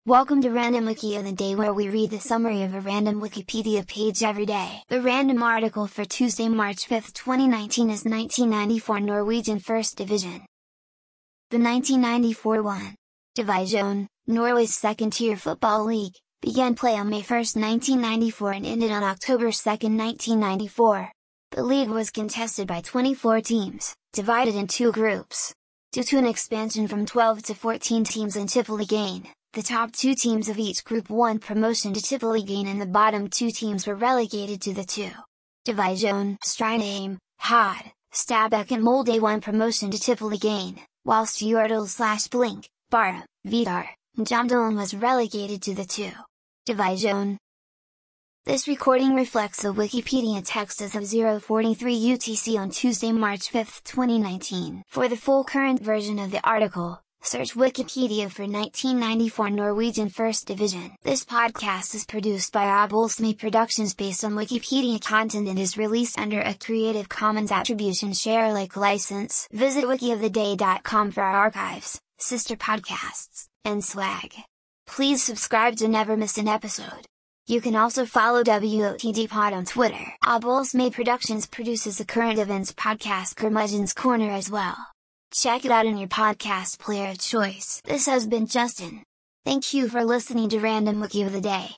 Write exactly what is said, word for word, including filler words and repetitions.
Welcome to Random Wiki of the Day, where we read the summary of a random Wikipedia page every day. The random article for Tuesday, March fifth, twenty nineteen is nineteen ninety-four Norwegian First Division. The nineteen ninety-four one. Divisjon, Norway's second-tier football league, began play on May first, nineteen ninety-four and ended on October second, nineteen ninety-four. The league was contested by twenty-four teams, divided in two groups. Due to an expansion from twelve to fourteen teams in Tippeligaen, the top two teams of each group won promotion to Tippeligaen and the bottom two teams were relegated to the two. Divisjon, Strindheim, Hod, Stabæk and Molde won promotion to Tippeligaen, whilst Fjordal slash Blink, Bara, Vidar, and Jomdalen was relegated to the two. Divisjon. This recording reflects the Wikipedia text as of zero forty-three U T C on Tuesday, March fifth, twenty nineteen. For the full current version of the article, search Wikipedia for nineteen ninety-four Norwegian First Division. This podcast is produced by Abolsme Productions based on Wikipedia content and is released under a Creative Commons Attribution Share Alike license. Visit wiki of the day dot com for our archives, sister podcasts, and swag. Please subscribe to never miss an episode. You can also follow W O T D Pod on Twitter. Abolsme Productions produces the current events podcast Curmudgeon's Corner as well. Check it out in your podcast player of choice. This has been Justin. Thank you for listening to Random Wiki of the Day.